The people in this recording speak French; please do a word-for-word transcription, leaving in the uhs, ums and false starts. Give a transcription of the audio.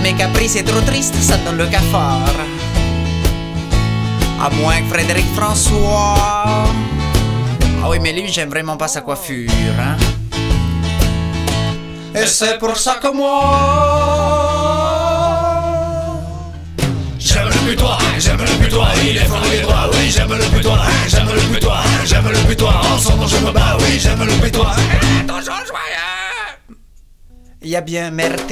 mes caprices est trop triste, ça donne le cafard. À moins que Frédéric François. Ah oui, mais lui, j'aime vraiment pas sa coiffure, hein. Et c'est pour ça que moi j'aime le putois, j'aime le putois, il est fort, il est droit. Oui, j'aime le putois, j'aime le putois, j'aime le putois. Ensemble je me bats, oui, j'aime le putois. Attention, joyeux. il y a bien merde.